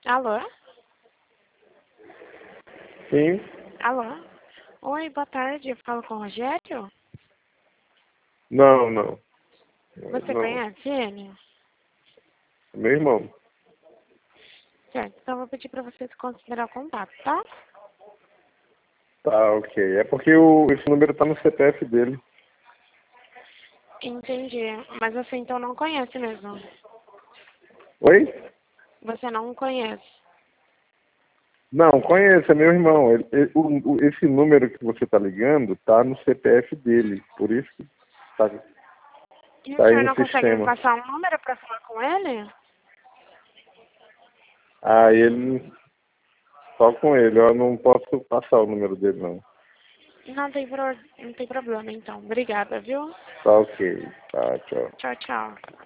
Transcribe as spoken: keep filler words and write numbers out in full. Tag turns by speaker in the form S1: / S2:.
S1: Alô?
S2: Sim.
S1: Alô? Oi, boa tarde. Eu falo com o Rogério?
S2: Não, não.
S1: Você
S2: Não.
S1: conhece ele?
S2: Meu irmão.
S1: Certo, então eu vou pedir para você se considerar o contato, tá?
S2: Tá, ok. É porque o, esse número tá no C P F dele.
S1: Entendi. Mas você então não conhece mesmo?
S2: Oi?
S1: Você não conhece?
S2: Não, conheço, é meu irmão. Ele, ele- o, o- esse número que você tá ligando tá no C P F dele. Por isso que tá,
S1: E o
S2: tá aí
S1: senhor
S2: no
S1: não consegue me
S2: sistema.
S1: passar um número para falar com ele?
S2: Ah, ele. Só com ele. Eu não posso passar o número dele, não.
S1: Não tem, pro... não tem problema então. Obrigada, viu?
S2: Tá ok. Tá, tchau.
S1: Tchau, tchau.